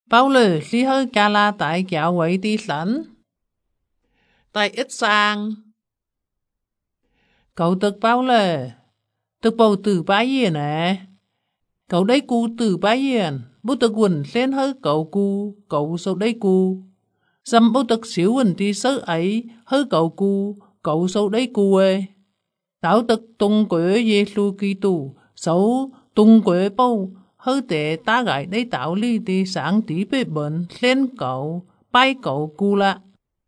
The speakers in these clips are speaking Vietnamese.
Bao lử lý hơi ca la tại kéo quấy đi sẵn. Tại ít sang. Cậu tức bao lử. Tức bầu tử bá yên nè. Cậu đấy cu tử bá yên. Bố tức quần lên hơi cậu cu. Cậu sâu đấy cu. Dâm bố tức xíu quần đi sớ ấy. Hơi cậu cu. Cậu sâu đấy cu ê. Táo tức tung quế Giê-xu Ki-tu. Sấu tung quế bầu. Hơi tệ ta gái đấy tạo lý đi sáng tí bế bệnh. Lên cậu. Bài cậu cu lạ.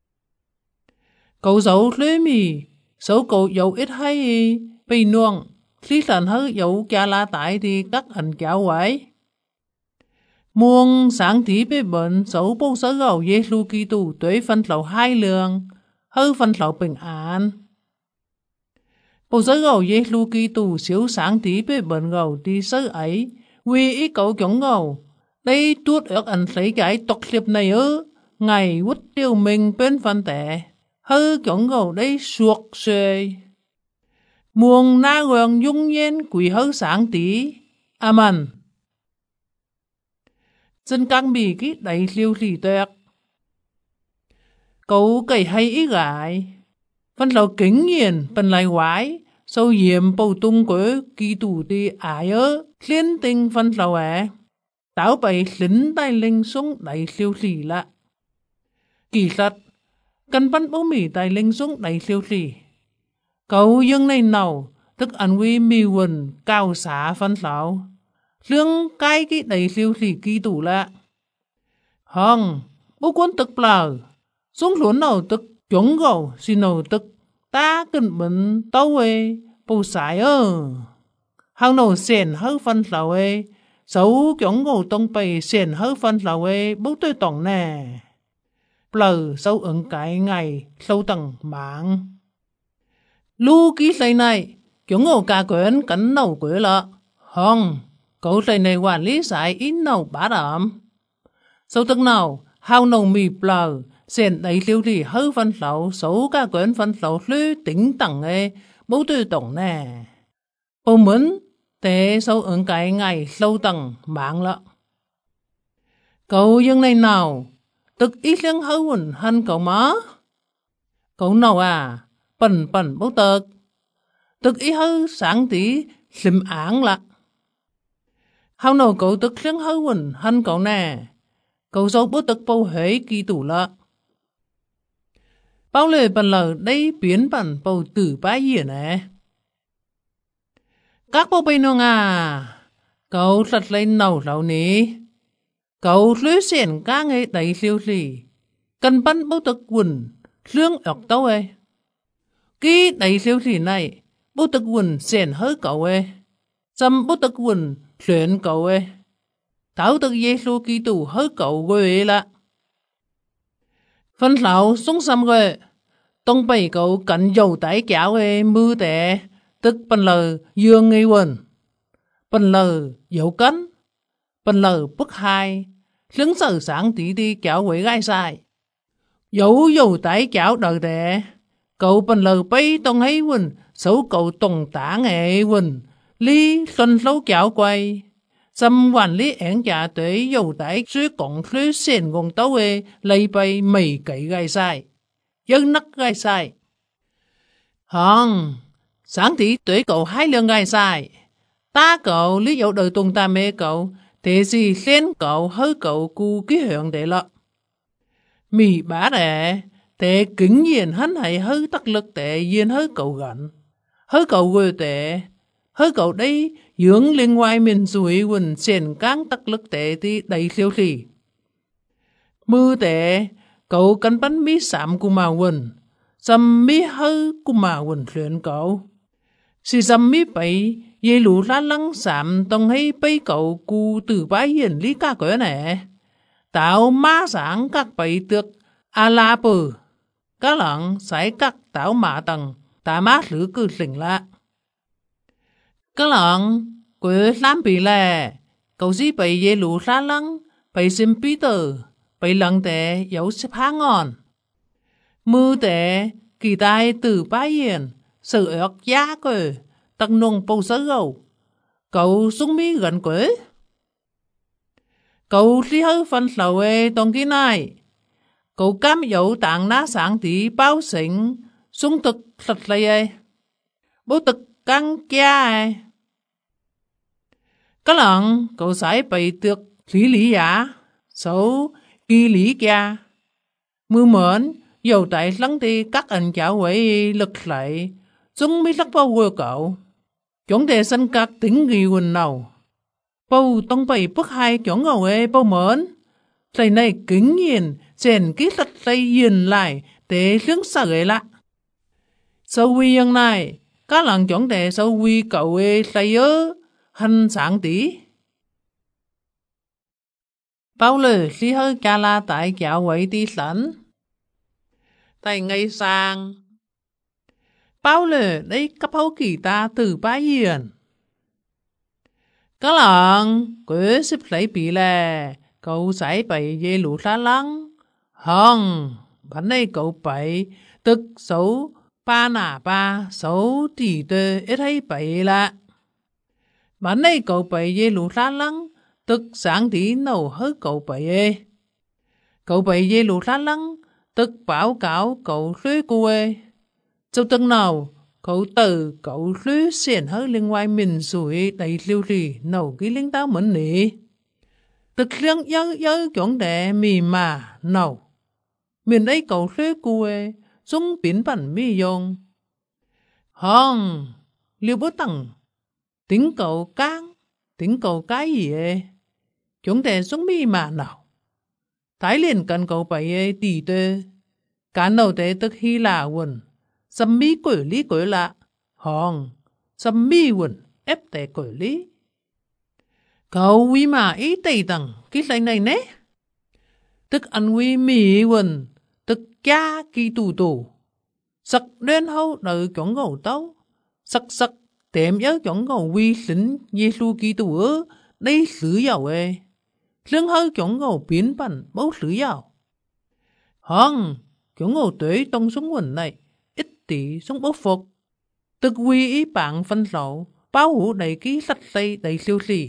Cậu dấu lưới mì. Sấu cậu dấu ít hay. Bây nuông. Lý lần hơi dấu kia la tại thì các hành kéo quái. Muông sáng tí bế bệnh. Sấu bố sớ gầu Giê-xu Ki-tu. Tuế phân lầu hai lượng. Hơi phân lầu bình án. Bố sớ gầu Giê-xu Ki-tu xíu sáng tí bế bệnh gầu đi sớ ấy. Vì ý cậu chống gầu. Đây tuốt ước ảnh lấy cái tộc liệp này ư. Ngày quất tiêu mình bên phân tệ. Hơi chống gầu đây suộc xuê. Muông na gương dung nhiên quỷ hơi sáng tí. Amen. Dân căng bì cái đầy liêu lì tuyệt. Cậu cầy hay ý gái. Phân lầu kính nhiên phần lại quái. Sâu diệm bầu tung của kỳ tù đi ái ớ. Liên tinh phân lầu ế. Táo bày lính tay linh xuống đầy liêu lì lạ. Kỳ thật. Cần văn bố mì tay linh xuống đầy liêu lì. Cậu dương này nào. Tức ảnh quy mì quần cao xá phân lầu. Lương cái đầy liêu lì kỳ tù lạ. Hông. Bố quân tức bờ. Xuống luốn nào tức chống gầu xin nào tức ta cần bấn tâu ê bố xài ơ. Hằng nào xền hơi phân lầu ê xấu chống gầu tông bày xền hơi phân lầu ê bố tôi tổng nè. Bờ sâu ứng cái ngày sâu tầng mạng. Lưu ký xây này chống gầu ca quyến cắn nầu quế lợ. Hông cậu xây này quản lý xài ít nầu bá đậm. Sâu tức nào hào nầu mì bờ. Xền đầy liêu lì hơi phân lầu, xấu ca quyến phân lầu lưu tính tầng ê, bố tư tổng nè. Bố muốn, tế sâu ứng cái ngày lâu tầng mạng lợ. Cậu dương này nào, tức ít lương hơi quần hân cậu má. Cậu nào à, bẩn bố tực. Tức ít hơi sáng tí, xìm áng lạ. Hào nào cậu tức lương hơi quần hân cậu nè. Cậu dâu bố tức bố hế kỳ tủ lợ. Bao lời bần lờ đây biến bản bầu tử bá hiển nè. Các bố bây nông à. Cậu thật lên nầu lâu ní. Cậu lưới xển các ngay đầy liêu lì. Cần bắn bố tức quần. Lương ọc tâu ê. Cái đầy liêu lì này. Bố tức quần xển hơi cậu ê. Xâm bố tức quần luyện cậu ê. Táo tức Giê-xu Ki-tu hơi cậu quê lạ. Phân lão xuống xăm rồi. Tông bày cậu cạnh dầu tái kéo ê mưu tệ. Tức bần lờ dương nghi quần. Bần lờ dấu cánh. Bần lờ bức hai. Lứng sở sáng tí đi kéo quấy gai sai. Dấu tái kéo đời tệ. Cậu bần lờ bay tông ấy quần. Xấu cậu tổng tả nghệ quần. Lý xuân lâu kéo quay. Xâm quản lý án trả tới dầu tái suy cộng suy xền gồm tấu ê. Lấy bay mày cậy gai sai. Dân nắc gai sai. Hông, sáng tí tuổi cậu hai lượng gai sai. Ta cậu lý dấu đời tuần ta mê cậu. Thế gì lên cậu hơi cậu cu ký hưởng để lọ. Mì bá đẻ. Thế kính nhiên hắn hay hơi tắc lực tệ nhiên hơi cậu gần. Hơi cậu quê tệ. Hơi cậu đây dưỡng liên ngoài mình rủi quần xền cáng tắc lực tệ thì đầy liêu lì. Mư tệ. Cậu cần bắn mí sạm của mà quần. Xâm mí hơi của mà quần luyện cậu. Sì xâm mí bấy. Dây lũ lá lăng sạm tông hay bấy cậu cụ từ bái hiền lý ca cỡ nè. Tạo má sáng các bấy tược. À la bờ. Các lặng xảy các tạo mạ tầng. Tạ mát lửa cư lình lạ. Các lặng quế làm bì lè. Cậu dì bấy dây lũ lá lăng. Bấy xìm bí tờ. Bấy lăng tệ dấu xếp há ngon. Mư tệ kỳ tai từ bái hiền. Sự ớt giá cơ. Tắc nông bầu sớ gầu. Cậu xuống mí gần quế. cậu lý hơi phân lầu ê đồng cái này. Cậu cam dấu tạng ná sáng tí bao xỉnh sung thực thật lây ê. Bố thực căng kia ê. Các lần cậu sẽ bị được lý giả, xấu kỳ lý kia. Mưa mến, dầu tại lắng đi các anh cháu quậy lực lại, chúng mới lắc bao quơ cậu. Chúng đề sân các tính ghi quần nào. Bầu tông bày bức hai chúng ngầu ê bầu mến. Thầy này kính nhiên, chèn ký lật tay yên lại, để lương sở ế lạ. Sau quy dân này, các lần chúng đề sau quy cậu ê thầy ơ, hân sáng tí. Bao lờ khi hơi ca la tại kéo quậy đi sẵn. Thầy ngày sang. Bao lờ đây cấp hấu kỳ ta từ bá hiền. Các lần, quế xếp lấy bị lè, cậu sẽ bày dê lũ lá lăng. Hông, bản này cậu bày, tức xấu ba nà ba, xấu tỷ tơ ít hay bày lạ. Bản này cậu bày dê lũ lá lăng, tức sáng tí nấu hơi cậu bày ê. Cậu bày dê lũ lá lăng, tức báo cáo cậu lưới cô ê. Châu tân nào, cậu từ cậu lưới xuyên hơi liên ngoài mình rủi đầy liêu rì nấu cái lính táo mẫn nỉ. Tức liên dơ chuẩn đệ mì mà nấu. Mình ấy cậu lưới cô ê, dung biến bản mì dùng. Hông, liêu bố tầng, tính cậu cang, tính cậu cái gì ê. Chuẩn đệ dung mì mà nào. Thái liền cần cậu bày ê tỷ tơ. Cả nấu đệ tức hy là quần. Xâm mi quỷ lý quỷ lạ. Hòn. Xâm mi quần ép đệ quỷ lý. Cậu quý mà ý tây tầng cái lãnh này nế. Tức ăn quý mì quần. Tức cha kỳ tù tù. Sắc đen hâu đợi chọn ngầu tấu. Sắc tệm nhớ chọn ngầu quý lính Giê-xu kỳ tù ơ. Đây sử dầu ê. Lương hơi chọn ngầu biến bản bấu sử dầu. Hòn. Chọn ngầu tuế tông xuống quần này. Ít tí xuống bốc phục. Tức quy ý bạn phân lộ. Báo hữu đầy ký sách xây đầy siêu xì.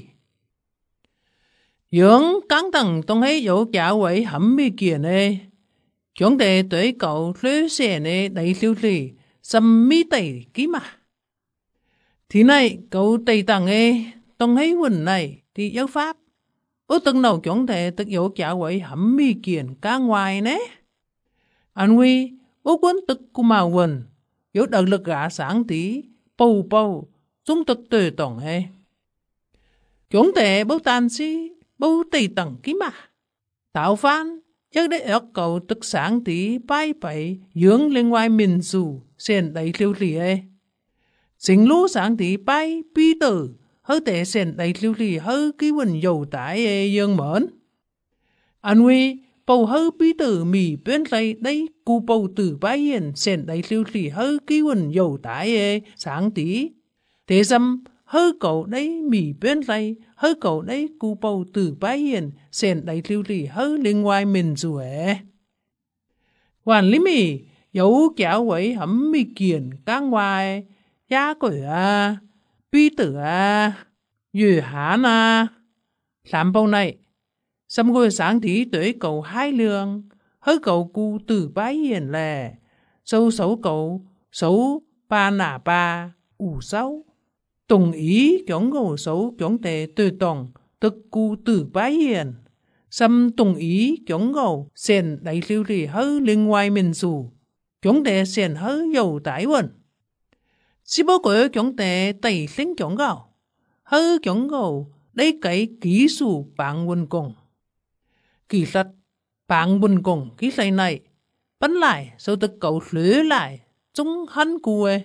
Dưỡng cán tầng tông ấy dỗ trả quậy hẳm mi kiền ê. Chúng đề tuế cậu lưới xèn ê đầy siêu xì. Xâm mi tẩy ký mà. Thì này cậu tây tầng ê. Tông ấy quần này thì giáo pháp. Ủa từng nào chúng đề tức dỗ trả quậy hẳm mi kiền cá ngoài nế. Anh huy. Bố quân tức của màu quần, yếu đợt lực gã sáng tí, bầu, chúng tức tùy tổng hê. Chúng thể bố tàn si, bố tì tầng ký mà. Tạo phan, chắc để ớt cầu tức sáng tí, bay bày, dưỡng lên ngoài mình dù, xền đầy liêu lì hê. Xình lũ sáng tí bay, bí tử, hơi tệ xền đầy liêu lì hơi ký quần dầu tải hê dương mến. Anh huy, bầu hơi bí tử mì bên đây đây cụ bầu tử bái hiền xền đầy liêu lì hơi ký quần dầu tải ê sáng tí. Thế xâm hơi cậu đấy mì bên đây hơi cậu đấy cụ bầu tử bái hiền xền đầy liêu lì hơi liên ngoài mình dù ế. Hoàn lý mì dấu kéo quấy hấm mì kiền cá ngoài giá quỷ à bí tử à dư hán à. Làm bầu này xâm ngôi sáng tí tới cậu hai lương, hơi cậu cu tử bái hiền lè, sâu xấu cậu, xấu ba nà ba, ủ xấu. Tùng ý chóng ngầu xấu chóng tệ từ tổng, tức cu tử bái hiền. Xâm tùng ý chóng ngầu, xền đầy liêu rì hơi liên ngoài mình dù, chóng tệ xền hơi dầu tái quần. Xí bố cổ chóng tệ tẩy sinh chóng gạo, hơi chóng ngầu, đây cái ký sủ bảng quần cùng. Kỳ thật, bạn buồn cùng cái xây này, bắn lại sau tức cậu lưới lại, chúng hắn cụ ê.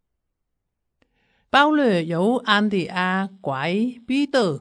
Bao lửa dấu an thì quái bí tử.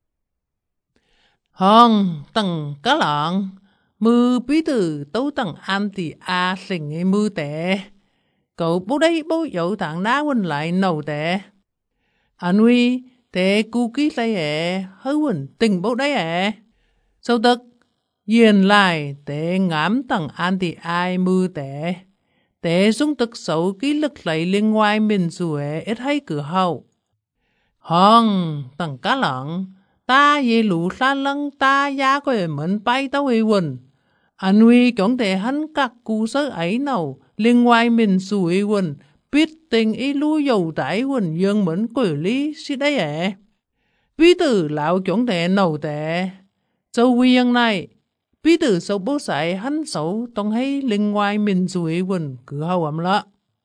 Hòn tầng cá lợn, mư bí tử tấu tầng an thì sinh ấy mư tệ. Cậu bố đây bố dấu thằng ná quên lại nầu tệ. Anh huy, tệ cụ ký xây ế, hơi quỳnh tình bố đấy ế. Sau tức, Yên lại tế ngám tầng an thì ai mư tế. Tế dung tức xấu ký lực lấy liên ngoài mình dù ít hay cửa hậu. Hòn tầng cá lợn, ta ye lũ sa lăng ta ya có mẫn bay tao ấy quần. Anh huy chọn để hắn các cụ sơ ấy nào, liên ngoài mình xù ấy quần, biết tình ý lũ dầu tải quần dương mẫn quỷ lý xí đấy ạ. Bí tử lão chọn để nầu tệ. Châu huy yang này, bí tử sâu bố sải hắn xấu tông hay liên ngoài mình xù ấy quần cứ hầu ẩm lạ.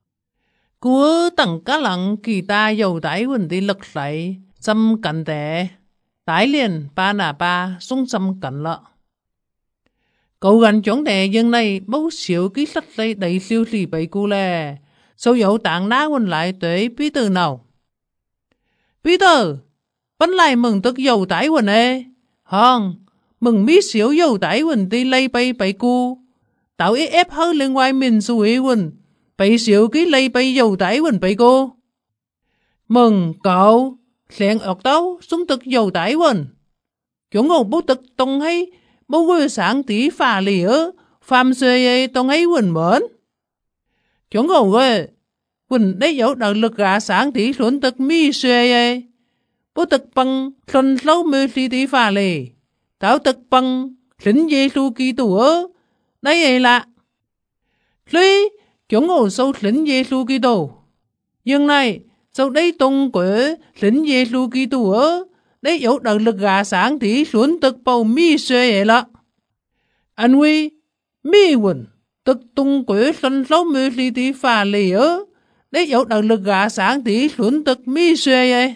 Cúa tầng cá lặng kỳ ta dầu tải quần đi lực sải, xâm cảnh tệ. Tải liền ba nà ba xuống xâm cảnh lạ. Cậu gần chọn đề dân này bố xíu ký sách lấy đầy siêu lì bầy cu lè. Sau dẫu tạng ná quên lại tuế bí tử nào. Bí tử, bánh lại mừng tức dầu tải quần ê. Hòn, mừng bí xíu dầu tải quần đi lấy bầy cu. Tạo ý ép hơi lên ngoài mình xù ý quần. Bầy xíu ký lấy bầy dầu tải quần bầy cô. Mừng cậu, lẹn ọc tao xuống tức dầu tải quần. Chúng ngầu bố tức tông hay bố quê sáng tí phà lì ơ, phàm xuê tông ấy quần mến. Chúng ngầu quê, quần đấy dấu đạo lực gà sáng tí xuống tức mi xuê bố tức bằng xuân lâu mê xì tí phà lì. Táo tức bằng lính dê su kỳ tù ơ, đấy ấy lạ. Lý, chúng ngầu sâu lính dê su kỳ tù. Nhưng này, sau đây tông quê lính dê su kỳ tù ơ, đấy dấu đạo lực gà sáng tí xuống tức bầu mi xuê ấy lạ. Anh huy, mi quần, tức tung quế sân sáu mươi lì tí phà lì ơ, đấy dấu đạo lực gà sáng tí xuống tức mi xuê ấy.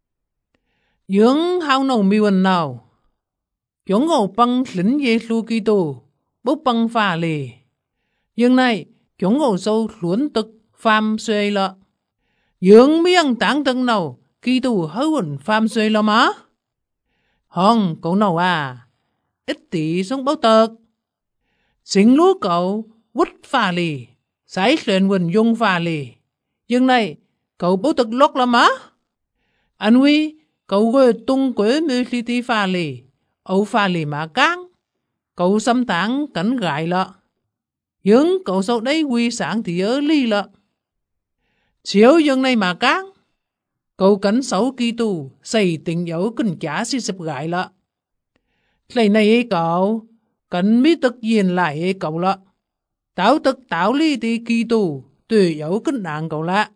Dưỡng hao nồng mi quần nào, chúng ngầu băng lính Giê-xu Kitô, bốc băng phà lì. Nhưng này, chúng ngầu sâu xuống tức phàm xuê lạ. Dưỡng miếng tảng tân nào, Kitô hấu quần phàm xuê lạ má. Hòn, cậu nào à, ít tí sống báo tật. Xin lúa cậu quýt phà lì, sải xuyên quần dung phà lì. Nhưng này, cậu báo tật lót lắm á. Anh huy, cậu gửi tung quế mê xì tí phà lì, ấu phà lì mà cáng. Cậu xâm tảng cảnh gại lạ. Nhưng cậu sau đấy quy sáng thì ớ ly lạ. Chiếu dân này mà cáng. Cậu cảnh xấu kỳ tù, xây tình dấu kinh chá xì sập gại lạ. Lấy này ấy cậu, cảnh mỹ tức yên lại ấy cậu lạ. Táo tức táo ly tí kỳ tù, tùy dấu kinh nạn cậu lạ.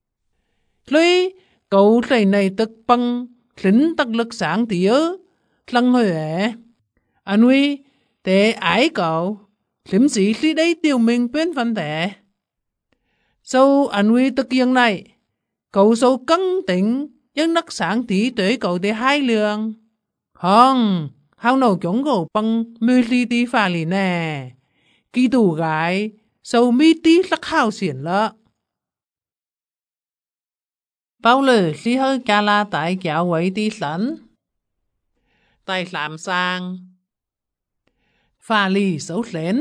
Lấy cậu lấy này tức băng, lính tắc lực sáng tí ớ, lăng hơi ế. Anh huy, tế ái cậu, liếm sĩ lý đấy tiêu mình bên văn tệ. Sau anh huy tức yên này, cậu sâu căng tỉnh, nhưng nắc sáng tí tới cậu tế hai lượng. Hông, hao nấu chống cậu bằng mê ly tí phà lì nè. Kỳ tù gái, sâu mi tí lắc hào xiển lợ. Bao lời lý hơi ca la tại kéo quấy tí sẵn. Tại làm sang. Phà lì xấu xến.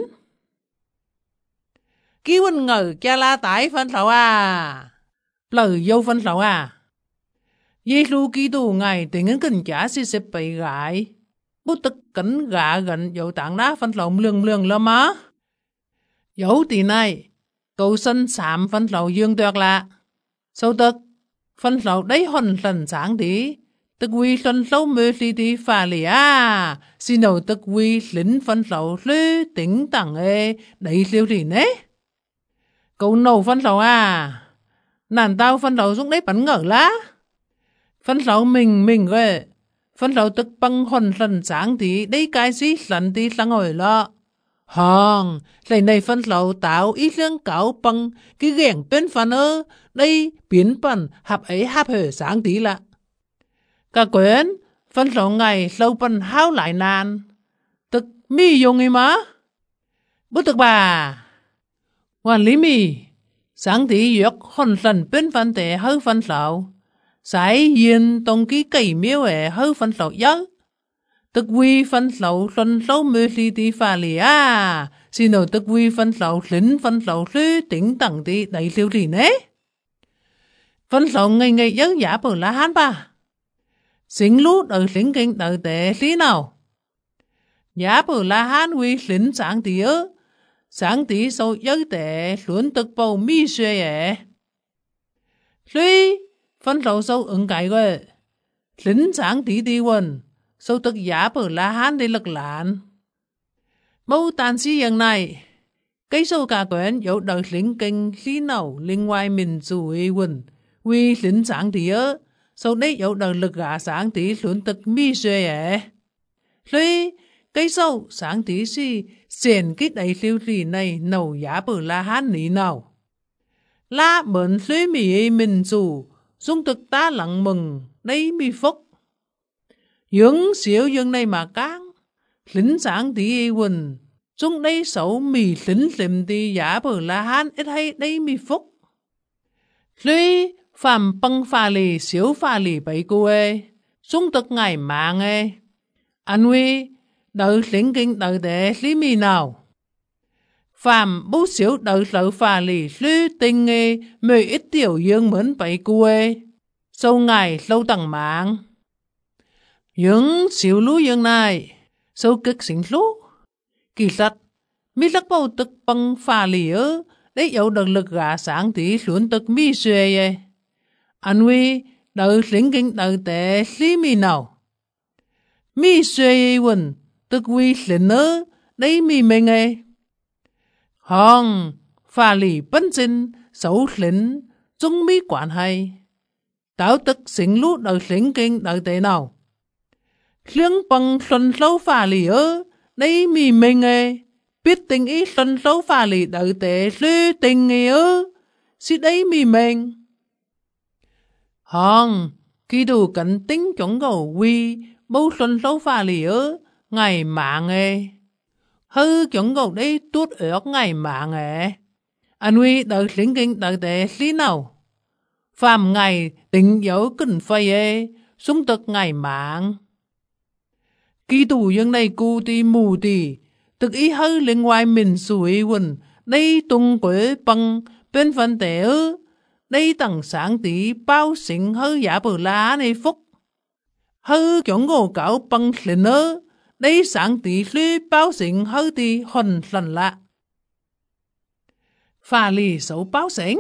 Kí quên ngờ ca la tại phân sầu à. Lời dâu phân sầu à. Giê-xu Kitô ngài tình ứng kinh trả xì xếp bày gãi. Bố tức cảnh gạ gần dấu tạng đá phân sầu lường lắm á. Dấu tì này, cậu sân xạm phân sầu dương tuyệt lạ. Sau tức, phân sầu đấy hồn lần sáng tí. Tức quy sân sâu mê xì tí phà lì à. Xin đầu tức quy lính phân sầu lư tính tặng ê đấy siêu thì nế. Cậu nấu phân sầu à. Nàn tao phân sầu xuống đấy bắn ngỡ lá. Phân sầu mình rồi. Phân sầu tức băng hồn lần sáng tí đấy cái gì lần tí sáng hồi lọ. Hòn, lấy này phân sầu tạo ý lương cáo bằng cái ghẹn bên phần ơ. Đây biến phần hạp ấy hạp hở sáng tí lạ. Cả quyến, phân sầu ngày sâu phần hao lại nàn. Tức mi dùng ấy má. Bố tức bà. Hoàn lý mi. Sáng tí dược hồn lần bên phần tệ hơi phân sầu. Sải yên tông ký cây miêu ẻ hơi phân sầu giấc. Tức quy phân sầu xuân sâu mê xì tí phà lì à. Xin đầu tức quy phân sầu lính phân sầu sư tính tặng tí đầy siêu thì nế. Phân sầu ngày giấc giả bờ lá hán bà. Xính lút ở xính kinh đợi tệ xí nào. Giả bờ lá hán quy xính sáng tí ớ. Sáng tí sâu giấc tệ xuống tức bầu mi xuê ẻ. Suy, phân sầu sâu ứng cái rồi. Xính sáng tí tí quần. sau tức giả bờ La Hán để lực lạn. Mâu tàn sĩอย่างnày, cái số cả quyển dấu đời lính kinh lý nào liên ngoài mình dù ý quần, vì lính sáng tí ớ, sau đấy dấu đời lực gã sáng tí luận tức mi xuê ấy. Lý, cái số sáng tí si xền cái đầy liêu trì này nấu giả bờ La Hán ní nào. La mượn lý mì mình dù, dung thực ta lặng mừng, đấy mi phúc. Những xíu dân này mà cáng, lính sáng tí quần, dung đây xấu mì lính liềm tí giả bờ La Hán ít hay đấy mi phúc. Lý phạm băng phà lì xíu phà lì bấy cô ê, dung thực ngày mạng ê. Anh huy, đợi lính kinh đợi để lý mì nào. Phạm bố xíu đợi lỡ phà lì lý tình ê, mười ít tiểu dương mến bấy cô ê. Sau ngày lâu tầng mạng. Những xíu lũ dương này, sau cực sinh lũ. Kỳ thật, mi lắc bầu tức bằng phà lì ơ, để dấu đợt lực gã sáng tí xuống tức mi xuê ê. Anh huy, đợi lính kinh đợi để lý mì nào. Mi xuê quần, tức huy lính ơ, đấy mi mình ê. Hòn, phà lì bấn sinh, xấu lính, chung mi quản hay. Táo tức sinh lũ đợi lính kinh đợi để nào. Liếng bằng xuân lâu phà lì ơ, đấy mi mình ê. Biết tình ý xuân lâu phà lì đợi để lưu tình ý ơ, xí đấy mi mình. Hòn, khi đủ cẩn tính chống gầu quy, bố xuân lâu phà lì ơ, ngày mạng ê. Hư chống gầu đấy tuốt ớt ngày mạng ê. Anh huy đợi lính kinh đợi để lý nào. Phạm ngày tình dấu kinh phây ê, xung thực ngày mạng. Kỳ tù dân này cụ tì mù tì, thực ý hơi lên ngoài mình sủi quần, đây tung quế bằng bên phần tế ư, đây tầng sáng tí bao xịn hơi giả bờ lá này phúc. Hơi chống ngô cáo bằng lên ư, đây sáng tí lưu bao xịn hơi tí hồn lần lạ. Phà lì xấu bao xịn.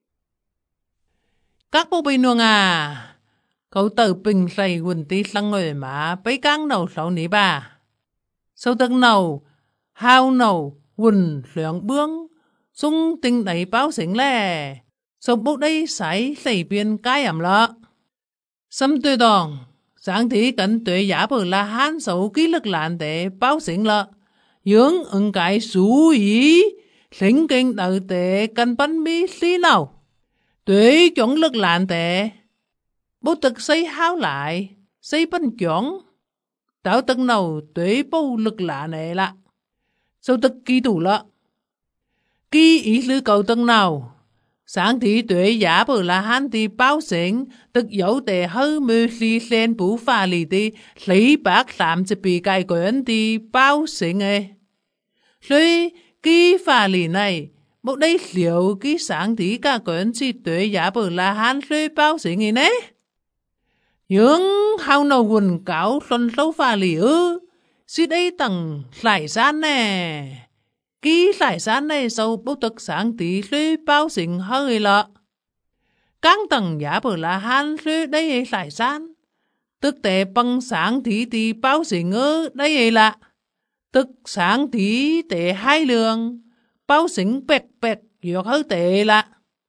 Các bố bình nuông à, cậu tử bình xây quần tí lăng người mà bấy căng đầu sáu ní bà. Sau tân nầu, hao nầu, quần luyện bướng, xung tinh đẩy báo xỉnh lè. Sau bố đây xảy xây biên cái ẩm lọ. Xâm tư đòn, sáng tí cẩn tuệ giả bờ La Hán xấu ký lực lạn để báo xỉnh lọ. Dưỡng ưng cái xú ý, lính kinh đợi tệ cân bánh bí lý nào. Tuệ chuẩn lực lạn tệ. Bố thực xây hao lại, xây bánh chuẩn. Tạo tân nào tuệ bố lực lạ này lạ. Sau tức ký tủ lọ. Ký ý lưu cầu tân nào. Sáng thì tuệ giả bờ La Hán thì báo xỉnh, tức dấu tệ hư mưu lý lên bú phà lì thì lấy bác làm cho bị cài quyển thì báo xỉnh ê. Rồi ký phà lì này, một đây liệu ký sáng thì cả quyển thì tuệ giả bờ La Hán rồi báo xỉnh ê nế. Nhưng hào nào quần cáo xuân lâu phà lì ư, xí đây tầng lại gian nè. Ký lại gian này sau bố tức sáng tí lưu bao xịn hơi lọ. Các tầng giả bờ La Hán lưu đây ấy lại gian. Tức tệ bằng sáng tí bao xịn ư đây ấy lạ. Tức sáng tí tệ hai lường, bao xịn bẹt bẹt dược hơi tệ lạ.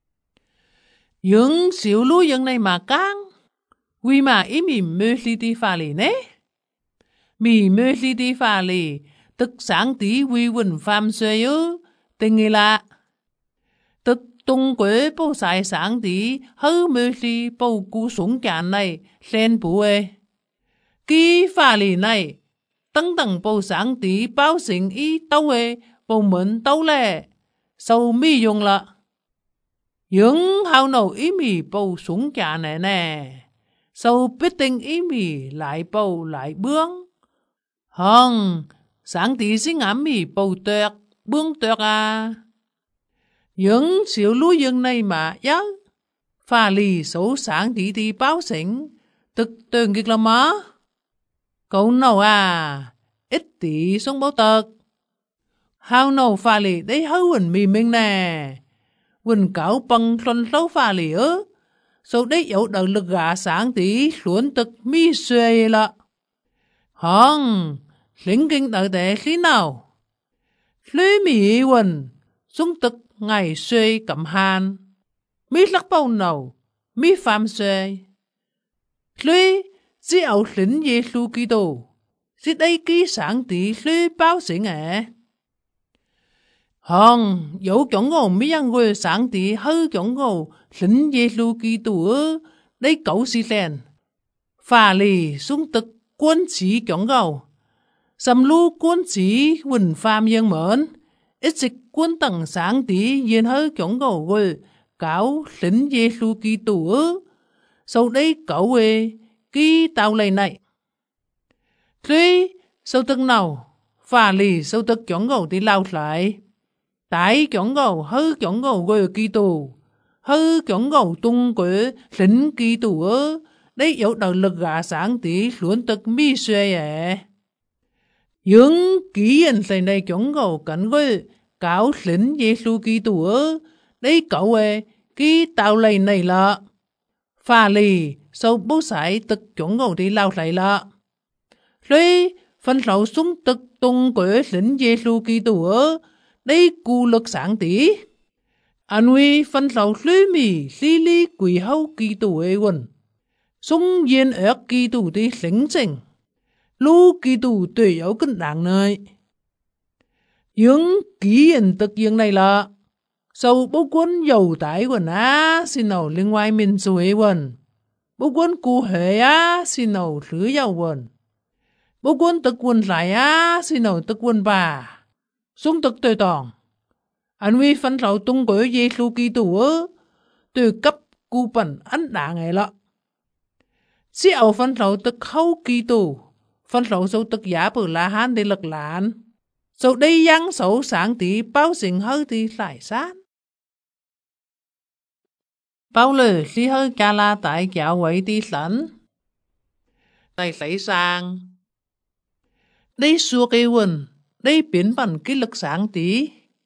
Nhưng xíu lũ dân này mà căng. Vì mà ý mì mê lý tí phà lì nế. Mì mê lý tí phà lì, tức sáng tí quy quần phàm xuê ư, tình nghĩ lạ. Tức tung quế bố xài sáng tí, hư mê lý bố cú súng chán này, sen bú ê. Kì phà lì này, tăng tầng bố sáng tí bao xỉnh ý tâu ê, bố mến tâu lè, sau mi dùng lạ. Nhưng hào nào ý mì bố súng chán này nè. Sau biết tình ý mì lại bầu lại bướng. Hông, sáng tí xin ám mì bầu tuyệt, bướng tuyệt à. Những xíu lũ dân này mà nhớ. Phà lì xấu sáng tí báo xỉnh, tức tường kịch lắm á. Cậu nào à, ít tí xuống báo tật. Hào nào phà lì đấy hơi quần mì mình nè. Quần cáo bằng xuân lâu phà lì ớ. Sau đấy dấu đợt lực gã sáng tí xuống tức mi xuê lạ. hòn lính kinh đợi tệ khi nào lưới mỹ quần sung tức ngày xuê cầm hàn mi lắc bao nầu mi phạm xuê lưới chỉ ẩu lính Giê-xu Kitô chỉ đây ký sáng tí lưới bao xỉn hòn dấu chọn ngầu mi ăn quê sáng tí hơi chọn ngầu lính Giê-xu Kitô đây cậu xì lên phà lì sung tức quân chỉ chọn ngầu xâm lưu quân chỉ quần phạm dân mến ít dịch quân tầng sáng tí yên hơi chọn ngầu quê cáo lính Giê-xu Kitô sau đây cậu quê ký tàu lầy này tuy sau tức nào phà lì sau tức chọn ngầu thì lao lại tại chọn ngầu hơi chọn ngầu quê Kitô hơi chọn ngầu tung quê lính Kitô đấy dấu đầu lực gà sáng tí luôn tức mi xuê những ký yên xây này chọn ngầu cảnh quê cáo lính Giê-xu Kitô đấy cậu ký tàu lầy này là phà lì sau bố sải tức chọn ngầu thì lao lại là lấy phân lậu súng tức tung quế lính Giê-xu Kitô đây cù lực sáng tí anh huy phân lậu lưới mì lý quỷ hâu Kitô quần súng yên ớt Kitô thì lính sinh lưu Kitô tùy ấu kinh đảng nơi những ký yên tức yên này là sau bố quân dầu tái quần xin nào liên ngoài mình xuế quần bố quân cụ hệ xin nào lứa dầu quần bố quân tức quần lại xin nào tức quần bà xuống tức tùy tòng anh huy phân lậu tung của Giê-xu Kitô từ cấp cụ bẩn ấn đảng này lọ sĩ ẩu phân lậu tức khâu Kitô phân lậu sâu tức giả bờ La Hán để lực lạn sau đây giang sầu sáng tí bao sinh hơi thì lại sát bao lời khi hơi ca la tại giáo quậy tí sẵn tại lấy sang đây xua cây quần đây biến bằng cái lực sáng tí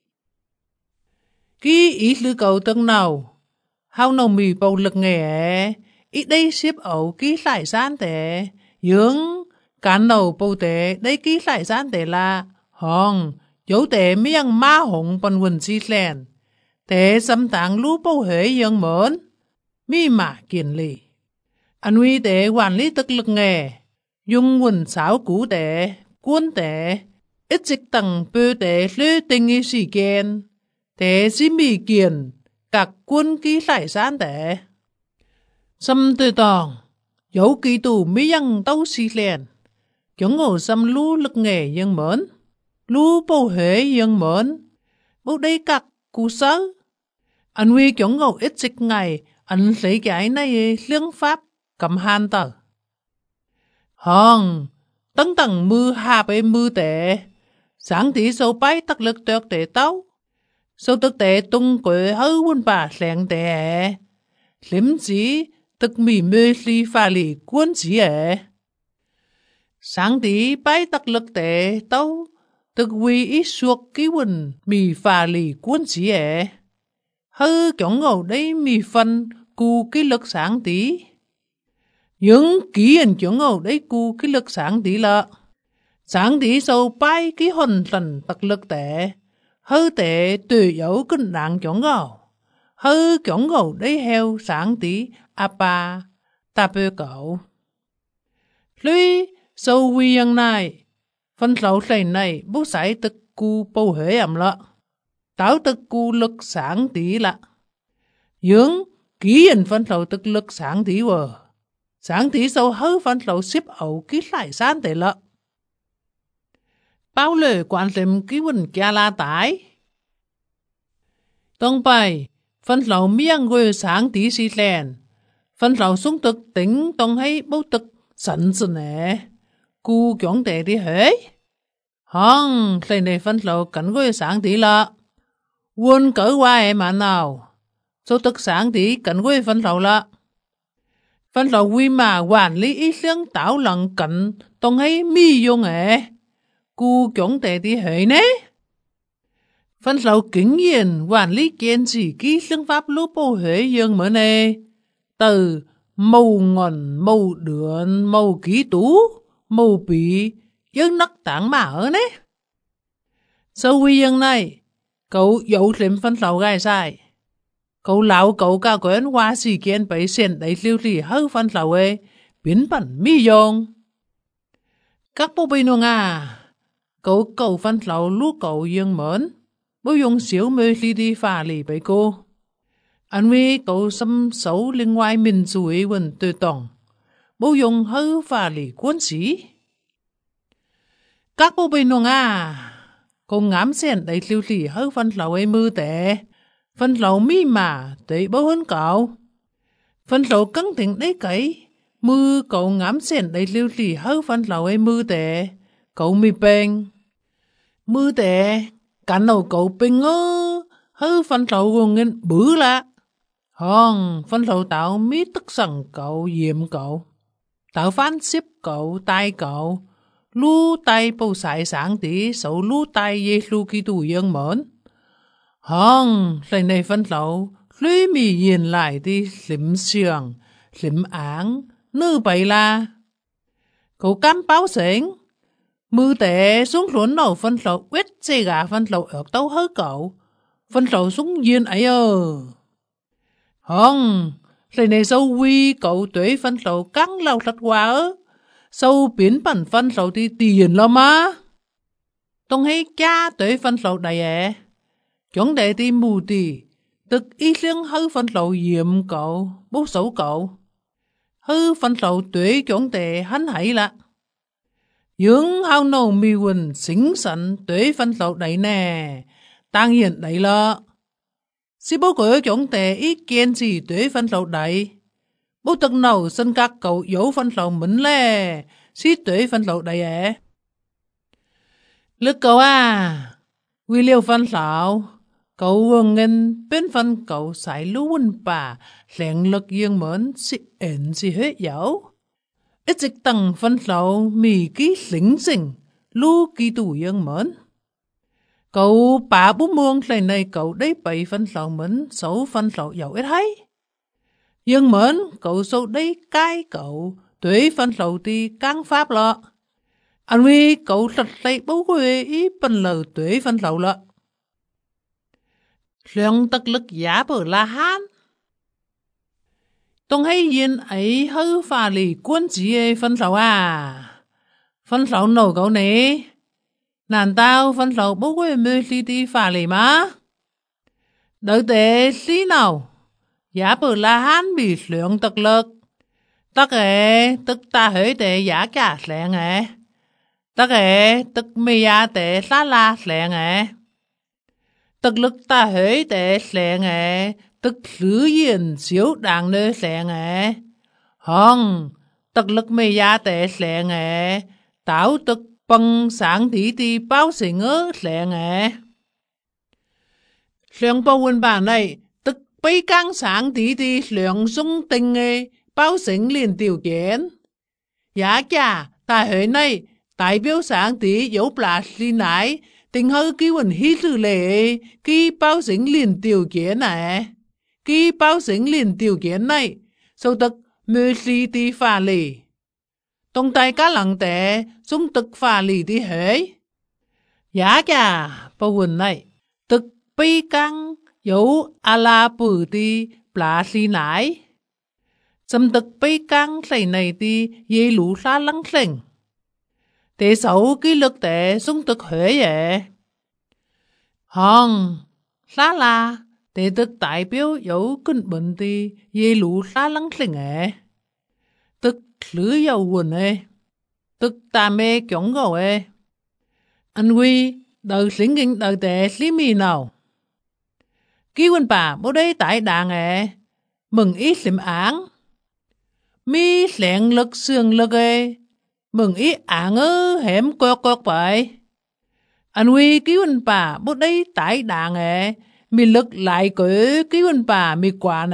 cái ý lưu cầu tân nào hao nào mì bầu lực nghề ít đây xếp ẩu cái lại sáng tệ dưỡng cán đầu bầu tệ đây cái lại sáng tệ là hòn dấu tệ miếng ma hồng bằng quần xí lên tệ xâm tạng lũ bầu hệ dân mến mi mà kiền lì anh huy tệ quản lý tức lực nghề dùng quần xáo cũ tệ quân tệ ít dịch tầng bơ tệ lê tình ý sĩ kèn tệ xí mì kiền các quân ký lại sáng tệ xâm tư tòng dấu kỳ tù mi dân tâu xí lên chống ngồi xâm lũ lực nghề dân mến lũ bầu hệ dân mến bầu đây các cú sớ anh huy chống ngồi ít dịch ngày anh lấy cái này lương pháp cầm hàn tờ hòn tấn tầng mưa hà bê mưa tệ sáng tí sâu bái tắc lực tuyệt tệ tấu sâu tức tệ tung quệ hư quân bà lẹn tệ liếm dí tức mì mê ly phà lì cuốn dí sáng tí bái tắc lực tệ tấu tức quy ít suộc ký quần mì phà lì cuốn dí hư chọn ngầu đấy mì phân cu cái lực sáng tí những ký hình chọn ngầu đấy cu cái lực sáng tí là sáng tí sâu bay cái hồn lần tật lực tệ hư tệ tùy dấu kinh đảng chọn ngầu hư chọn ngầu đấy heo sáng tí apa ta bơ cậu lũy sâu quy dân này phân sầu sầy này bố sải tức cu bầu hệ ẩm lợ táo tức cu lực sáng tí lạ dưỡng ký hình phân sầu tức lực sáng tí vờ sáng tí sâu hư phân sầu xếp ẩu ký lại sáng tệ lợ bao lời quan tâm ký quần kia la tái tông bài phân sầu miệng người sáng tí xì lèn phân sầu xuống tức tính tông hay bố tức sẵn sẵn nè cu chọn tệ đi hế hông thầy này phân sầu cảnh người sáng tí lợ quân cỡ qua em mà nào số tức sáng tí cảnh quê phân sầu lợ phân sầu quy mà quản lý ý xương tạo lần cạnh tông hay mi dùng cu chọn tệ tí hệ nế phân sầu kinh nghiệm quản lý kiên trì ký xương pháp lúc bố hệ dương mở nê từ màu ngọn màu đường màu ký tú mù bị dân nắc tảng mà ở nế. Sau quy dân này, cậu dấu liếm phân lầu gai sai. Cậu lão cậu cao quyến hoa sĩ kiến bấy xuyên đầy lưu lì hư phân lầu ấy, biến bản mi dùng. Các bố bây nông cậu cầu phân lầu lũ cậu dân mến, bố dùng xíu mê lì đi phà lì bấy cô. Anh vì cậu xâm xấu liên ngoài mình dùi vần tư tổng, bố dùng hư phà lì quân sĩ. Các bố bây nông cậu ngắm xuyên đầy lưu lì hư phân lầu ấy mư tệ, phân lầu mi mà tệ bố hơn cậu. Phân lầu căng tính đấy cấy, mư cậu ngắm xuyên đầy lưu lì hư phân lầu ấy mư tệ, cậu mi bèn. Mư tệ, cả nầu cậu bèn hư phân lầu gồm ngân bứ lạ. Hòn, phân lầu tạo mi tức sẵn cậu diệm cậu. Tạo phán xếp cậu, tay cậu, lú tay bầu xài sáng tí, sầu lú tay dê lưu kỳ tù dân mến. Hòn, lần này phân lầu, lưới mì nhìn lại đi liếm xương, liếm án, nữ bày la. Cậu cám báo xỉnh, mư tệ xuống luận đầu phân lầu quét xe gà phân lầu ợt tấu hớ cậu. Phân lầu xuống yên ấy Hòn, lần này sâu quy cậu tuế phân lầu căng lâu thật quá sâu biến bản phân lầu đi tiền lắm má. Tông hay cha tuế phân lầu đầy chúng đệ đi mù tì, tức ý liên hư phân lầu diệm cậu, bố xấu cậu. Hư phân lầu tuế chúng đệ hắn hãy lạ. Nhưng hào nâu mì quỳnh xính sẵn tuế phân lầu đầy nè, tăng hiện đầy lọ. Sĩ bố của chúng đệ ý kiến gì tuế phân lầu đầy. Bố tức nào xin các cậu dấu phân lầu mến lè, sĩ tuế phân lầu đầy Lực cậu quy liêu phân lầu. Cậu vương ngân bên phân cậu xài lũ quân bà lẹn lực dương mến sĩ ẩn sĩ hết dấu. Ít dịch tăng phân lầu mì ký lính dình lũ kỳ tù dương mến. Cậu bà bố muông lần này cậu đấy bày phân lầu mến xấu phân lầu dấu ít hay. Dương mến cậu xấu đấy cái cậu tuế phân lầu đi căng pháp lọ. Anh vì cậu thật lấy bố quê ý phân lầu tuế phân lầu lọ. Lượng tật lực giá bờ La Hán. Tông hay yên ấy hư phà lì quân chí phân lầu phân lầu nổ cậu nế. Nàn tao phân lầu bố quê mê lì đi phà lì má. Đợi tế lý nào. Giá bờ La Hán bị lượng tật lực. Tắc tức ta hỡi tế giá cả lẹn Tắc tức mê giá tế lá la lẹn Tức lực ta hỡi tế lẹn tức lữ yên xíu đàng nơi lẹn Hòn, tức lực mê giá tế lẹn táo tức bằng sáng tí tí báo sinh lẹn Lượng bao quân bản này, tức bấy căng sáng tí tí lượng sung tình báo sinh liền điều kiện. Giá cả, ta hỡi này, đại biểu sáng tí dấu bà lý nái, tình hư ký quần hít lưu lệ, ký báo sinh liền điều kiện Ký báo sinh liền điều kiện này, sau tức mê lý tí phà lì. Tông tay cá lặng tệ, xung tức phà lì tí hỡi. Giá cả, bao quần này, tức bấy căng dấu la bù tí bà lý nái. Xâm tức bấy căng lầy này tí dê lũ xa lăng lệnh. Tế xấu ký lực tế xung tức hỡi Hòn, xa la, tế tức đại biểu dấu kinh bệnh tí dê lũ xa lăng lệnh Tức lữ dầu quần tức tà mê chống gầu Anh quy, đời xính kinh đời tế xí mì nào. Ký quân bà bố đây tại đàn mừng ý xìm án. Mi lẹn lực xương lực mừng ý án hẻm quẹt quẹt vậy. Anh huy ký quân bà bố đây tại đàn mi lực lại cử ký quân bà mi quả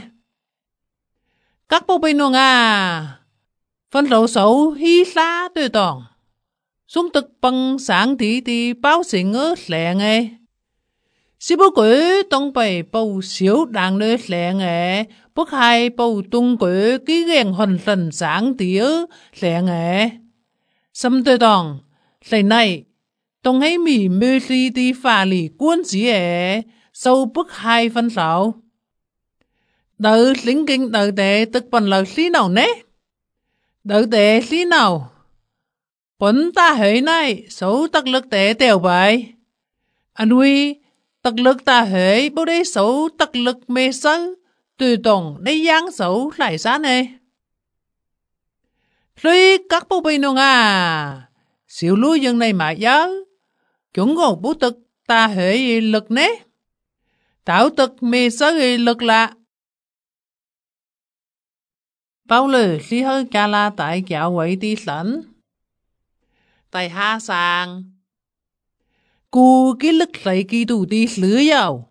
Các bố bây nông phân rậu xấu hí xa tư toàn. Xung tức bằng sáng tí tí báo sinh lẹn Sĩ bố quỷ tông bày bầu xíu đàng nơi lẹn bức hai bầu tung quỷ ký ghen hoàn thần sáng tí lẹn Xâm tôi đòn, lần này, tổng hay mì mê lý đi phá lý quân chỉ ấy, sâu bức hai phân sáu. Đỡ lính kinh đỡ để tức bằng lời lý nào nế. Đỡ để lý nào. Bốn ta hơi này, xấu tắc lực để tiểu bài. Anh huy, tắc lực ta hơi, bố đây xấu tắc lực mê sơ, từ tổng đây giang xấu lại xa này. Rồi các bố bình nông à, xíu lưu dân này mà nhớ, chúng ngộ bố tức ta hơi lực nế. Tạo tức mê sơ lực lạ. Bao lời lý hơi ca la tại kéo quậy đi sẵn. Tại hạ sang. Cô cái lực lấy kỳ tù đi lứa dầu.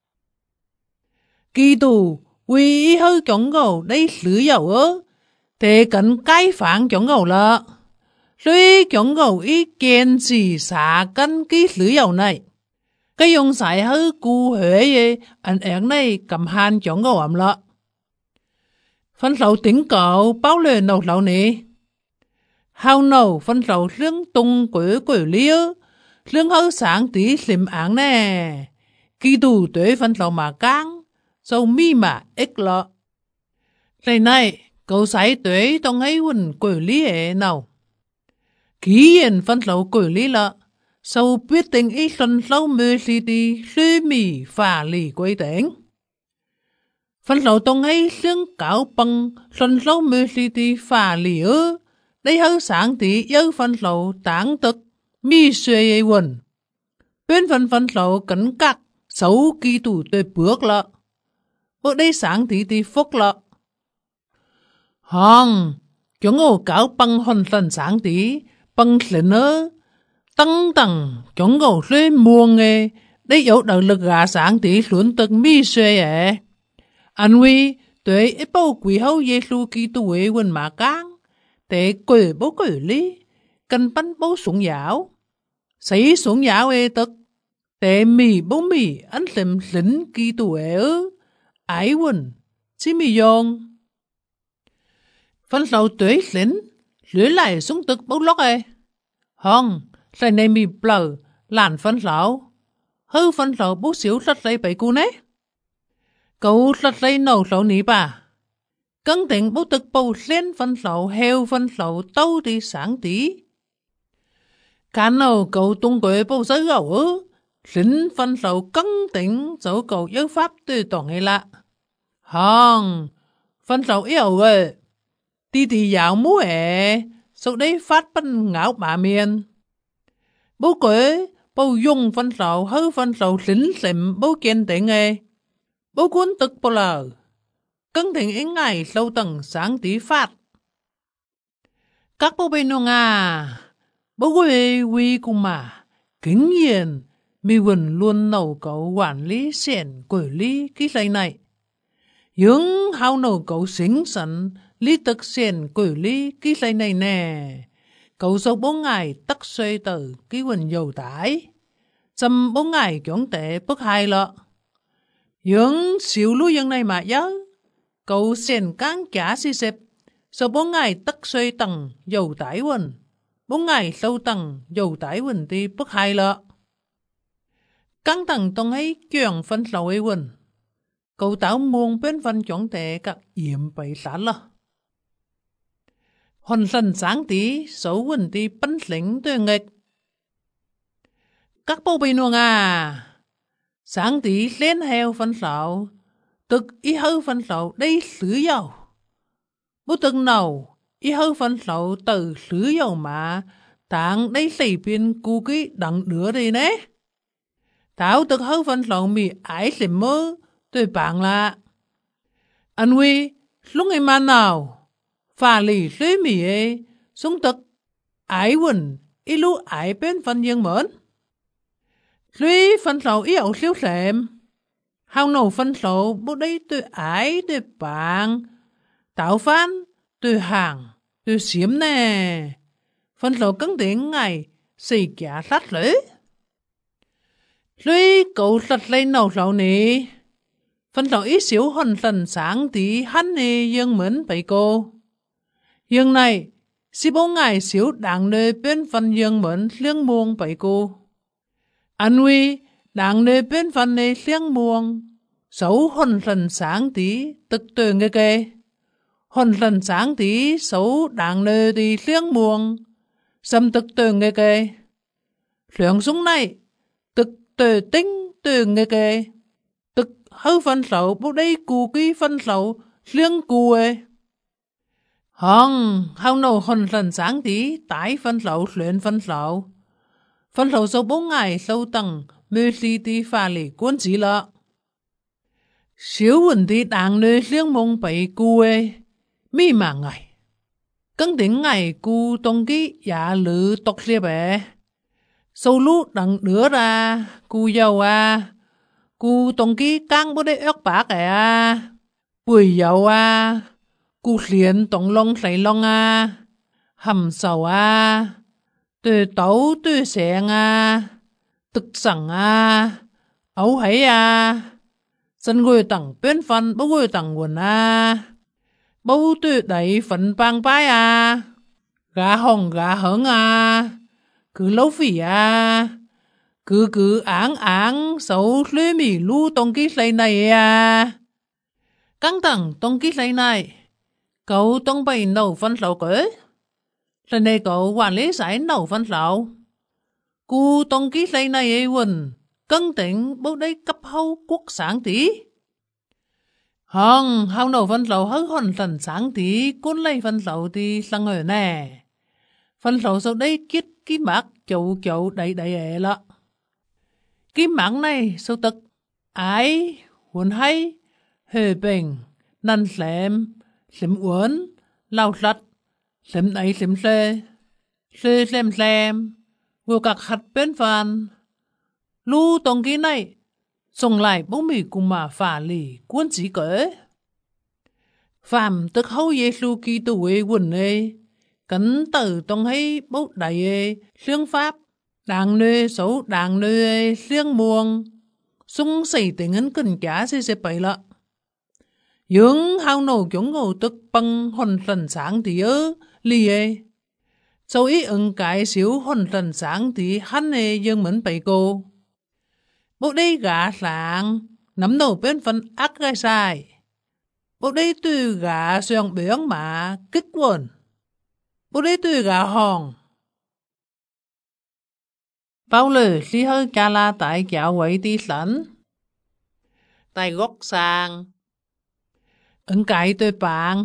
Kỳ tù vì hơi chống ngầu đây lứa dầu ơ. Thế cần cái phản chống ngầu lợ. Rồi chống ngầu ý kiên trì xả cân cái lứa dầu này. Cái dùng xài hơi cụ hệ anh ẻn này cầm hàn chống ngầu ẩm lợ. Phân lậu tính cậu bao lời nấu lậu nè. Hào nấu phân lậu lương tung quỷ lý lương hơi sáng tí xìm án nè. Kỳ tù tuế phân lậu mà căng, sâu mi mà ích lọ. Này này, cậu sái tuế tông ấy quần quỷ lý hệ nào. Ký yên phân lậu quỷ lý lọ, sâu biết tình ý xuân lâu mê xì đi lư mì phà lì quay tỉnh. Phân lậu tông ấy lương cáo bằng xuân lâu mê xì đi phà lì ư. Đây hơi sáng tí yêu phân lậu táng tức mi xuê ấy quần. Bên phân lậu cấn cạc xấu kỳ tù tuệ bước lọ. Ở đây sáng tí tí phúc lọ. Hòn, chúng ngô cáo bằng hồn lần sáng tí, bằng lần ơ. Tăng tăng, chúng ngô xuê muôn nghề, đây yếu đạo lực gà sáng tí xuống tức mi xuê ấy. Anh huy, tuệ ít bao quỷ hâu Giê-xu Ki-tu ấy quần mà cang. Tế quỷ bố quỷ lý, cần bắn bố xuống giáo. Xảy xuống giáo ấy tức, tế mì bố mì anh xem lính Ki-tu ấy ư. Ái quần, chí mì dông. Phân lậu tuế lính, lưới lại xuống tức bố lóc ấy. Hông, lại này mì blờ, làn phân lậu. Hư phân lậu bố xíu lật lấy bầy cu nế. Cậu lật lấy nấu lậu ní bà. Cân định bố tức bầu lên phân lậu heo phân lậu tâu đi sáng tí. Cả nâu cậu tung quệ bầu giới gầu ư. Lính phân lậu cân định dẫu cậu giới pháp tư toàn hay lạ. Hòn, phân lậu yêu ơi. Đi thì dạo mũ ế, sau đấy phát phân ngạo bà miền. Bố quệ bầu dùng phân lậu hư phân lậu lính xịm bố kiên định ê. Bố cuốn tức bố lờ. Cân thỉnh ý ngày lâu tầng sáng tí phát. Các bố bên nông à, bố quy cùng mà, kính nhiên, mi quần luôn nấu cậu quản lý xẻn quỷ lý cái này này. Nhưng hào nấu cậu xính sẵn lý tức xẻn quỷ lý cái này nè. Cậu dâu bố ngài tắc xoay từ cái quần dầu tái. Chăm bố ngài chuẩn tệ bức hai lọ. Nhưng xíu lưu dân này mà nhớ. Cậu xẻn cán trả xì xếp. Sau 4 ngày tắc xoay tầng dầu tải quần. 4 ngày sâu tầng dầu tải quần thì bức hai lọ. Căng tầng tông ấy chuyển phân sầu ấy quần. Cậu táo muôn bên phân chuẩn tệ các yểm bày sản lọ. Hồn sân sáng tí xấu quần thì bắn lính tuyên nghịch. Các bố bình nuông à. Sáng tí lên heo phân sầu. Tức ý hư phân sầu đây xử dầu. Bố từng nào, ý hư phân sầu từ xử dầu mà, tạng đây xây biên cụ ký đặng đứa đi nế. Táo tức hư phân sầu mì ái xìm mơ, tôi bạn là. Anh huy, lúc ngày mà nào, phà lì suy mì ấy, xuống tức, ái quần, ý lũ ái bên phân dương mớn. Suy phân sầu ý ẩu siêu xệm. Hào nổ phân sầu bố đây tôi ái tôi bạn. Tạo phán, tôi hàng, tôi xiếm nè. Phân sầu cân tiếng ngày, xì kẻ sát lưỡi. Lưỡi cậu sạch lên nấu sầu nè. Phân sầu ít xíu hồn sần sáng tí hắn nè dương mến bày cô. Dương này, si bố ngài xíu đảng nơi bên phần dương mẫn liêng muông bày cô. Anh huy đảng nơi bên phần này liêng muông, xấu hồn lần sáng tí tức từ nghe kê. Hồn lần sáng tí xấu đảng nơi đi liêng muông, xâm tức từ nghe kê. Luyện súng này, tức từ tính từ nghe kê. Tức hư phân sầu bố đây cù ký phân sầu liêng cù ê. Hao nâu hồn lần sáng tí tái phân sầu luyện phân sầu. Phân sầu sâu bố ngài sâu tầng mê si tí phà lì cuốn chỉ lợ. Xíu quần tí đảng nơi liêng mông bày cù ê. Mi mà ngài. Cân tính ngài cù tông ký giả lự tộc liê bè. Sâu lũ đằng đứa ra cù dầu à. Cù tông ký căng bố đây ớt bạc à. Bùi dầu à. Cù liền tổng long sảy long à. Hầm sầu à. Từ tấu từ xẹng à. Tức sẵn à. Ấu hấy à. Sân ngồi tặng bên phân bố ngồi tặng quần à. Bố từ đẩy phấn bang bái à. Gà hồng gà hứng à. Cứ lâu phỉ à. Cứ áng xấu lưới mì lưu tông ký lấy này à. Căng thẳng tông ký lấy này. Cậu tông bày nấu phân sầu cỡ. Lần này cậu quản lý giải nấu phân sầu. Cú tông ký lấy này ấy quần. Cân tỉnh bố đây cấp hâu quốc sáng tí. Hao nấu phân sầu hư hồn lần sáng tí. Cuốn lấy phân sầu thì sang ở nè. Phân sầu sau đây kiết ký mạc chậu đầy ế lọ. Ký mạc này sau tức ái, huấn hay, hề bình, năn xém uốn, lau sạch, xém đáy xém xê xém, vô các hạt bên phàn. Lưu tông ký này, xong lại bố mì cùng mà phả lì cuốn chỉ cỡ. Phạm tức hâu Giê-xu Ki-tô ê quần ê, cấn tử tông hay bố đại ê, siêng pháp, đàng nê xấu đàng nê siêng muông, xung xảy tình ấn cần trả xê bày lạ. Dương hao nổ chúng ngô tức bằng hồn lần sáng thì ơ, lì ê. Sau ý ứng cái xíu hồn lần sáng thì hắn ê dương mẫn bày cô. Bố đây gã sáng, nắm đầu bên phần ác gai sai. Bố đây tùy gã xoay biển mà kích quần. Bố đây tùy gã hòn. Bao lử xí hơi cha la tại chảo quậy tí sẵn. Tại góc sang. Ứng cái tôi bạn.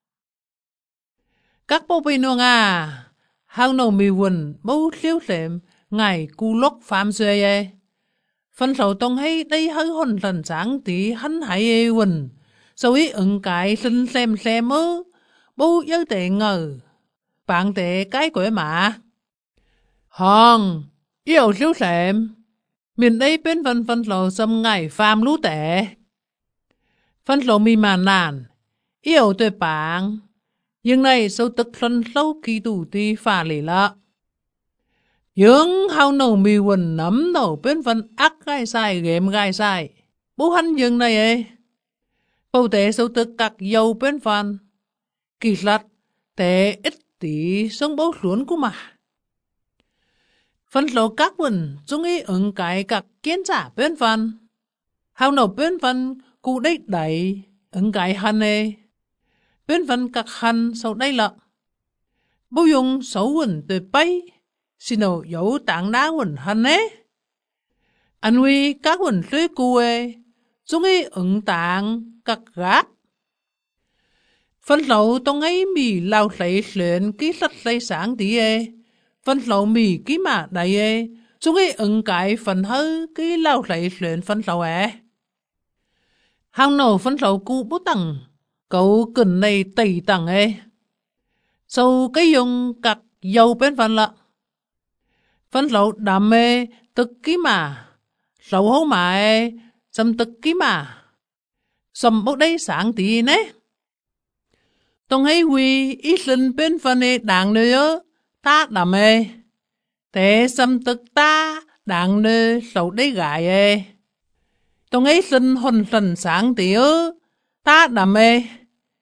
Các bố bì nuông à. Hao nổ mì quần bố xíu xệm ngày cu lốc phạm xuê ê. Phân sầu tông hay đây hơi hồn lần sáng tí hắn hãy ê quần. Sau ý ứng cái xin xem ơ. Bố yếu tệ ngờ. Bạn tệ cái quẻ mà. Hòn. Yêu xíu xệm. Mình đây bên phân sầu xâm ngày phạm lũ tệ. Phân sầu mì mà nàn. Yêu tôi bạn. Nhưng này sâu tức phân sâu kỳ tủ ti phà lì lạ. Dương hao nổ mì quần nắm nổ bên phần ác gai sai ghém gai sai. Bố hắn dương này ê. Bầu tế sâu tức các dâu bên phần. Kỳ lật tế ít tí sống bố xuống của mà. Phân sâu các quần chúng ý ứng cái các kiến trả bên phần. Hao nổ bên phần cụ đích đẩy ứng cái hân ê. Bên phần các hân sau đây lợ. Bố dùng xấu quần từ bay. Xin ổ dấu tảng đá quần hân ế. Anh huy các quần lưới cụ ê. Chúng ấy ứng tảng các gác. Phân lậu tông ấy mì lao lấy luyện ký sạch lấy sáng tí ê. Phân lậu mì ký mà đầy ê. Chúng ấy ứng cái phần hư ký lao lấy luyện phân lậu ê. Hàng nổ phân lậu cụ bố tặng. Cậu cần này tẩy tặng ê. Sau cái dùng các dâu bên phần lợ. Phân lậu đam mê tức ký mà. Lậu hô mà ê. Xâm tức ký mà. Xâm bốc đây sáng tí nế. Tông hay huy ít sinh bên phần ê đảng nơi ơ. Ta đam mê. Thế xâm tức ta đảng nơi sầu đây gái ê. Tông ấy sinh hồn thần sáng tí ơ. Ta đam mê.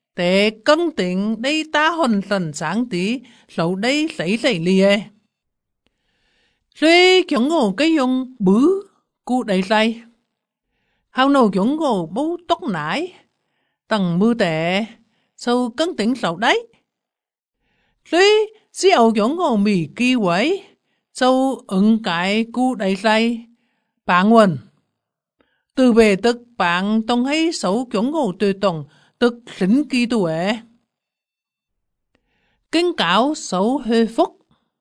để cân định đây ta hồn thần sáng tí lâu đây lấy lìa. Rồi chúng ngô cái dùng bứ cụ đầy say. Hào nô chúng ngô bố tóc nải tầng mưu tệ sau cân định lâu đấy. Rồi siêu chúng ngô mì kỳ quấy sau ứng cái cụ đầy say bạn nguồn. Từ về tức bạn tông hay xấu chúng ngô tuyệt tổng tức lính kỳ tuổi. Kinh cáo xấu hơi phúc.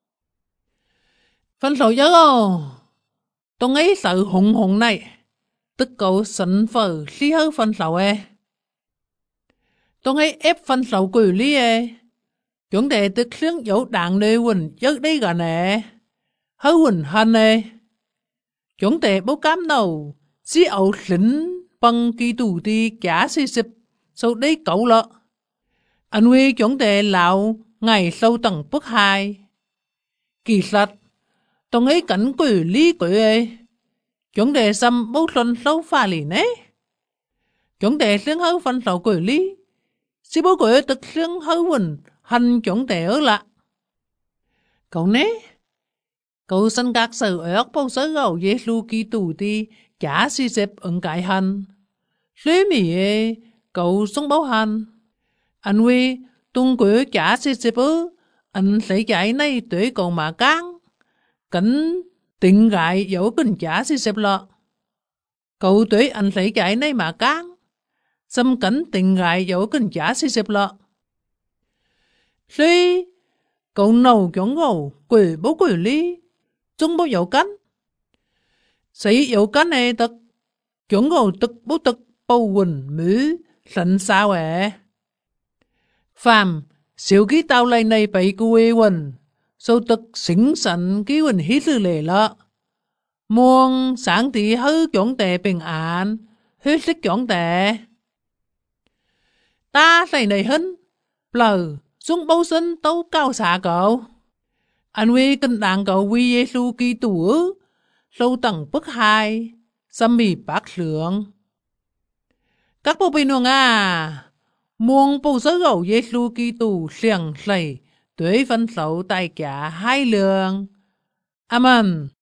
Phân sầu nhớ ô. Tông ấy sự hùng hùng này. Tức cậu sẵn phở lý hơ phân sầu ê. Tông ấy ép phân sầu quỷ lý ê. Chúng đề tức xương dấu đảng nê quỳnh giấc đấy gà nè. Hơ quỳnh hân ê. Chúng đề bố cám đầu. Xí ẩu lính bằng kỳ tù đi cả xì xịp. Sau đấy cậu lọ. Anh huy chúng đề lão ngày sâu tầng bức hai. Kỳ sạch. Tông ấy cảnh quỷ lý quỷ ê. Chúng đề xăm bố xuân sâu pha lì nế. Chúng đề xương hơ phân sầu quỷ lý. Xí bố quỷ tức xương hơ quỳnh hành chúng đề ở lạ. Cậu nế. Cậu sân các sự ở ốc bố sớ gầu Giê-xu Ki-tù đi chả xì xếp ứng cái hành. Lê mì ê, cậu sống báo hành. Anh huy tung quỷ chả xì xếp ư. Anh sẽ chạy này tuế cậu mà căng. Cảnh tình gại dẫu kinh chả xì xếp lọ. Cậu tuế anh sẽ chạy này mà căng. Xâm cảnh tình gại dẫu kinh chả xì xếp lọ. Lê, cậu nâu chống ngầu quỷ bố quỷ lý. Chúng bố dẫu cánh. Sĩ dẫu cánh này tức. Chúng ngầu tức bố tức bầu quỳnh mứ sẵn sao ế. Phàm, xíu ký tao lại này bày cô ê quỳnh. Sau tức xính sẵn ký quỳnh hít sư lệ lọ. Muôn sáng tí hư chọn tệ bình án. Huyết xích chọn tệ. Ta lại này hinh. Lờ, xuống bố sinh tấu cao xạ cậu. Anh huy kinh đàn cậu quy Giê-xu Ki-tù sâu tầng bức hai. Xâm mì bác lượng. Các bố bình thường à. Muôn bố sớ gầu Giê-xu Ki-tù siềng sầy. Tuế phân sấu tài cả hai lượng. Amen.